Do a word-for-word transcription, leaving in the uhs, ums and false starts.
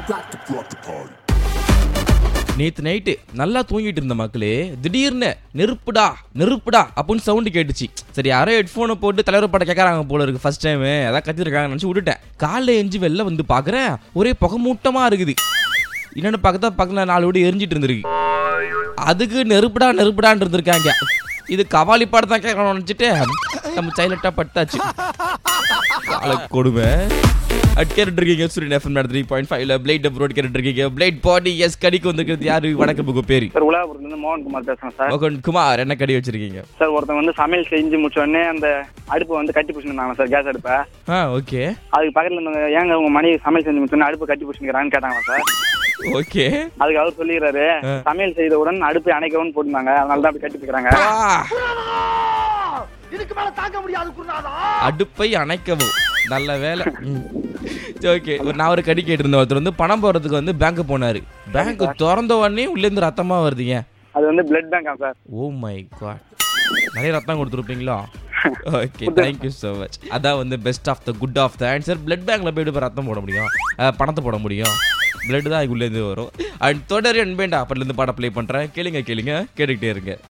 நேத்து நைட்டு நல்லா தூங்கிட்டு இருந்த மக்களே திடீர்னு நெருப்புடா நெருப்புடா அப்படின்னு சவுண்டு கேட்டுச்சு. சரி யாரோ ஹெட்ஃபோனை போட்டு தலைவர் பாட்ட கேட்கறாங்க போல இருக்கு, ஃபர்ஸ்ட் டைம் அதான் கத்திருக்காங்க நினச்சி விட்டுட்டேன். காலைல எஞ்சி வெளில வந்து பார்க்குறேன் ஒரே புகை மூட்டமா இருக்குது. என்னென்னு பக்கத்தா பக்கத்தில் நாலு வீடு எரிஞ்சிட்டு இருந்திருக்கு. அதுக்கு நெருப்புடா நெருப்புடான்னு இருந்திருக்காங்க. இது கவாலி பாட்டு தான் கேட்கணும்னு நினச்சிட்டு நம்ம சைலண்டா பட்டாச்சு. கொடுமை கேட்டு இருக்கீங்க சூரியன் எஃப்எம் த்ரீ பாயிண்ட் ஃபைவ்ல பிளேட் அப்ரோட் கேட்டு இருக்கீங்க. பிளேட் பாடி எஸ் கடிக்கு வந்துருக்கிறது யாரு? வணக்கம் உங்க பேரு? சார் உலாபுரத்துல இருந்து மோகன் குமார் பேசுறேன் சார். மோகன் குமார், என்ன கடி வச்சிருக்கீங்க சார்? ஒருத்தன் வந்து சமையல் செஞ்சு முடிச்ச உடனே அந்த அடுப்பு வந்து கட்டி பிடிச்சிருந்தாங்க சார், கேஸ் அடுப்பை. ஆ ஓகே. அதுக்கு பக்கத்துல இருந்த ஏங்க உங்க மனைவி சமையல் செஞ்சு முடிச்சோடனே அடுப்பு கட்டி பிடிச்சிருக்கான்னு கேட்டாங்க சார். ஓகே. அதுக்கு அவர் சொல்லிடுறாரு, சமையல் செய்தவுடன் அடுப்பை அணைக்கவும் போட்டுருந்தாங்க, அதனால தான் அப்படி கட்டி பிடிக்கிறாங்க. அடுப்பை அணைக்கவும், நல்ல வேலை. ஓகே, நான் ஒரு கடி கேட்டிருந்தேன். ஒருத்தர் வந்து பணம் போறதுக்கு வந்து பேங்க் போனாரு. பேங்க் திறந்த உடனே உள்ள இருந்து ரத்தமா வருதுங்க. அது வந்து பிளட் பேங்கா சார்? ஓ மை காட், நிறைய ரத்தம் கொடுத்துருப்பீங்களா? Okay, thank you so much. அதான் வந்து best of the good of the answer. Blood பேங்க்ல போயிட்டு ரத்தம் போட முடியும், பணத்தை போட முடியும், பிளட் தான் உள்ளேருந்து வரும். அண்ட் தொடர் என்பேண்டா அப்பலேருந்து பாடம் ப்ளே பண்றேன். கேளுங்க கேளுங்க கேட்டுக்கிட்டே இருங்க.